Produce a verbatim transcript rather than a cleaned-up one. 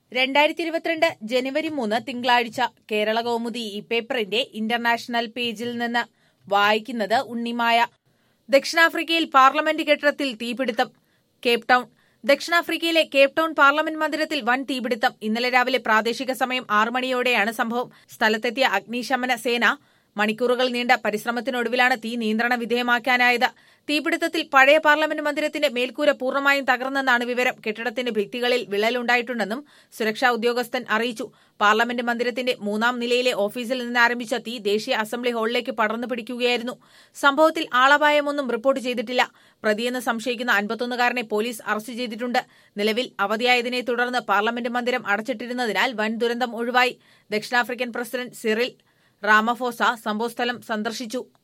രണ്ടായിരത്തി ഇരുപത്തിരണ്ട് ജനുവരി മൂന്ന് തിങ്കളാഴ്ച കേരള കൗമുദി ഈ പേപ്പറിന്റെ ഇന്റർനാഷണൽ പേജിൽ നിന്ന് വായിക്കുന്നത് ഉണ്ണിമായ. ദക്ഷിണാഫ്രിക്കയിൽ പാർലമെന്റ് കെട്ടിടത്തിൽ തീപിടുത്തം. Cape Town. ദക്ഷിണാഫ്രിക്കയിലെ കേപ്പ് ടൗൺ പാർലമെന്റ് മന്ദിരത്തിൽ വൻ തീപിടുത്തം. ഇന്നലെ രാവിലെ പ്രാദേശിക സമയം ആറ് മണിയോടെയാണ് സംഭവം. സ്ഥലത്തെത്തിയ അഗ്നിശമന സേന മണിക്കൂറുകൾ നീണ്ട പരിശ്രമത്തിനൊടുവിലാണ് തീ നിയന്ത്രണ വിധേയമാക്കാനായത്. തീപിടുത്തത്തിൽ പഴയ പാർലമെന്റ് മന്ദിരത്തിന്റെ മേൽക്കൂര പൂർണ്ണമായും തകർന്നെന്നാണ് വിവരം. കെട്ടിടത്തിന്റെ ഭിത്തികളിൽ വിള്ളലുണ്ടായിട്ടുണ്ടെന്നും സുരക്ഷാ ഉദ്യോഗസ്ഥൻ അറിയിച്ചു. പാർലമെന്റ് മന്ദിരത്തിന്റെ മൂന്നാം നിലയിലെ ഓഫീസിൽ നിന്ന് ആരംഭിച്ച തീ ദേശീയ അസംബ്ലി ഹാളിലേക്ക് പടർന്നു പിടിക്കുകയായിരുന്നു. സംഭവത്തിൽ ആളപായമൊന്നും റിപ്പോർട്ട് ചെയ്തിട്ടില്ല. പ്രതിയെന്ന് സംശയിക്കുന്ന അൻപത്തൊന്നുകാരനെ പോലീസ് അറസ്റ്റ് ചെയ്തിട്ടുണ്ട്. നിലവിൽ അവധിയായതിനെ തുടർന്ന് പാർലമെന്റ് മന്ദിരം അടച്ചിട്ടിരുന്നതിനാൽ വൻ ദുരന്തം ഒഴിവായി. ദക്ഷിണാഫ്രിക്കൻ പ്രസിഡന്റ് സിറിൽ റാമഫോസ സംഭവസ്ഥലം സന്ദർശിച്ചു.